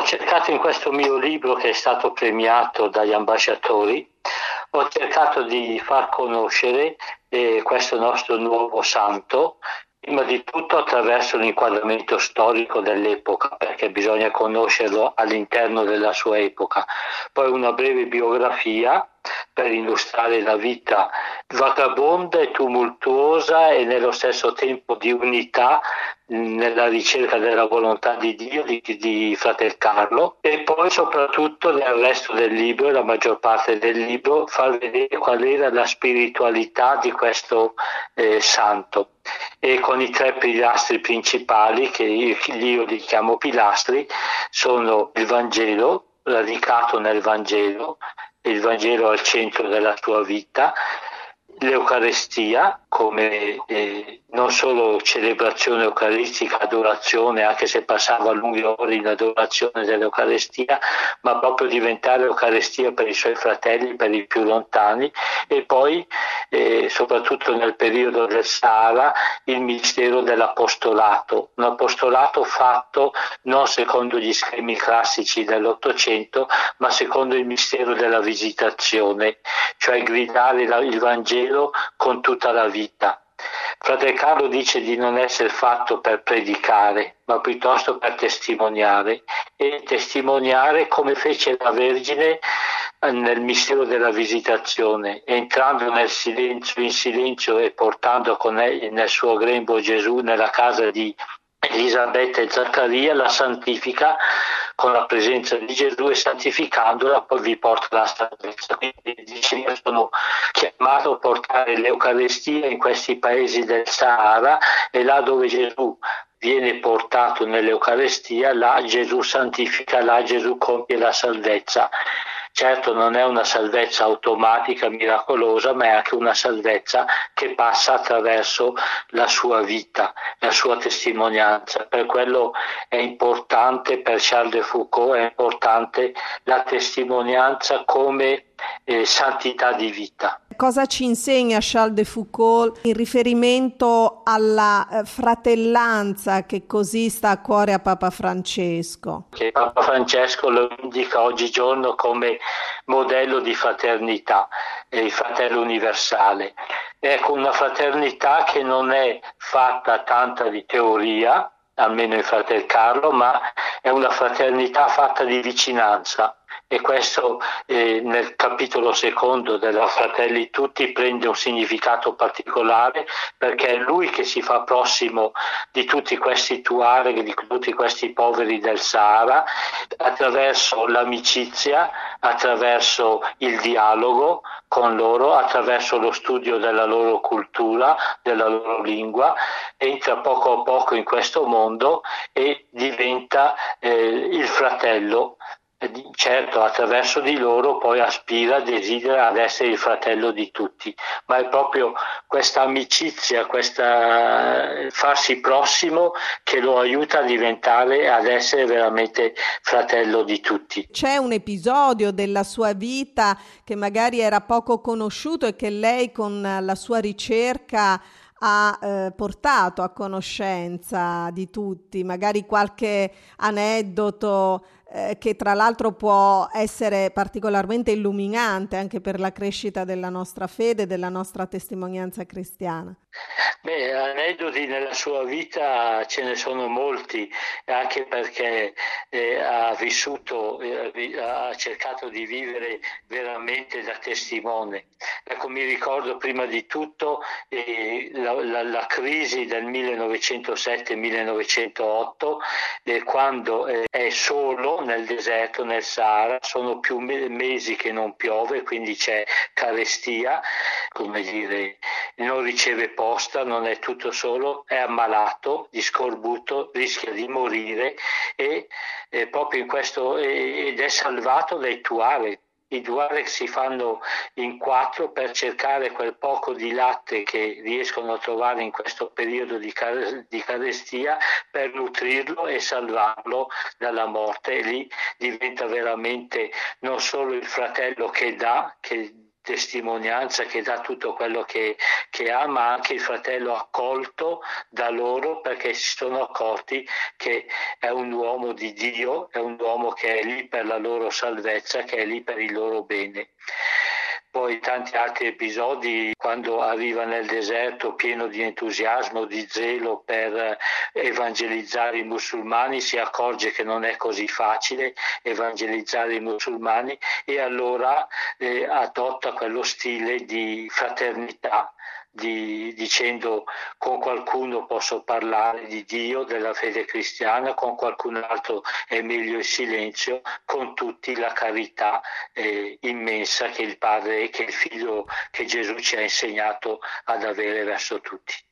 cercato in questo mio libro, che è stato premiato dagli ambasciatori, ho cercato di far conoscere questo nostro nuovo santo, prima di tutto attraverso l'inquadramento storico dell'epoca, perché bisogna conoscerlo all'interno della sua epoca, poi una breve biografia per illustrare la vita vagabonda e tumultuosa e nello stesso tempo di unità nella ricerca della volontà di Dio di Fratel Carlo, e poi soprattutto nel resto del libro, la maggior parte del libro, far vedere qual era la spiritualità di questo santo, e con i 3 pilastri principali, che io li chiamo pilastri, sono il Vangelo, radicato nel Vangelo, il Vangelo al centro della sua vita, l'Eucarestia come non solo celebrazione eucaristica, adorazione, anche se passava lunghe ore in adorazione dell'Eucarestia, ma proprio diventare Eucaristia per i suoi fratelli, per i più lontani, e poi soprattutto nel periodo del Sahara il mistero dell'apostolato, un apostolato fatto non secondo gli schemi classici dell'Ottocento, ma secondo il mistero della visitazione, cioè gridare il Vangelo con tutta la vita. Frate Carlo dice di non essere fatto per predicare, ma piuttosto per testimoniare, e testimoniare come fece la Vergine nel mistero della visitazione, entrando in silenzio e portando con lei nel suo grembo Gesù nella casa di Elisabetta e Zaccaria, la santifica con la presenza di Gesù, e santificandola poi vi porta la salvezza. Quindi dice: io sono chiamato a portare l'Eucarestia in questi paesi del Sahara, e là dove Gesù viene portato nell'Eucarestia, là Gesù santifica, là Gesù compie la salvezza. Certo non è una salvezza automatica, miracolosa, ma è anche una salvezza che passa attraverso la sua vita, la sua testimonianza. Per quello è importante, per Charles de Foucault, è importante la testimonianza come santità di vita. Cosa ci insegna Charles de Foucault in riferimento alla fratellanza che così sta a cuore a Papa Francesco? Che Papa Francesco lo indica oggigiorno come modello di fraternità, il fratello universale. Ecco, una fraternità che non è fatta tanta di teoria, almeno in Fratel Carlo, ma è una fraternità fatta di vicinanza. E questo nel capitolo 2 della Fratelli Tutti prende un significato particolare, perché è lui che si fa prossimo di tutti questi Tuareg, di tutti questi poveri del Sahara, attraverso l'amicizia, attraverso il dialogo con loro, attraverso lo studio della loro cultura, della loro lingua, entra poco a poco in questo mondo e diventa il fratello. Certo, attraverso di loro poi aspira, desidera ad essere il fratello di tutti, ma è proprio questa amicizia, questa farsi prossimo, che lo aiuta a diventare, ad essere veramente fratello di tutti. C'è un episodio della sua vita che magari era poco conosciuto e che lei con la sua ricerca ha portato a conoscenza di tutti, magari qualche aneddoto che tra l'altro può essere particolarmente illuminante anche per la crescita della nostra fede, della nostra testimonianza cristiana. Beh, aneddoti nella sua vita ce ne sono molti, anche perché ha vissuto, ha cercato di vivere veramente da testimone. Ecco, mi ricordo prima di tutto la crisi del 1907-1908, quando è solo nel deserto, nel Sahara, sono più mesi che non piove, quindi c'è carestia, come dire, non riceve posta, non è tutto solo, è ammalato di scorbuto, rischia di morire, e proprio in questo ed è salvato dai Tuareg. I Tuareg si fanno in 4 per cercare quel poco di latte che riescono a trovare in questo periodo di carestia, per nutrirlo e salvarlo dalla morte, e lì diventa veramente non solo il fratello che dà, che testimonianza, che dà tutto quello che ha, ma anche il fratello accolto da loro, perché si sono accorti che è un uomo di Dio, è un uomo che è lì per la loro salvezza, che è lì per il loro bene. Poi tanti altri episodi, quando arriva nel deserto pieno di entusiasmo, di zelo per evangelizzare i musulmani, si accorge che non è così facile evangelizzare i musulmani, e allora adotta quello stile di fraternità, dicendo: con qualcuno posso parlare di Dio, della fede cristiana, con qualcun altro è meglio il silenzio, con tutti la carità immensa che il Padre, che il Figlio, che Gesù ci ha insegnato ad avere verso tutti.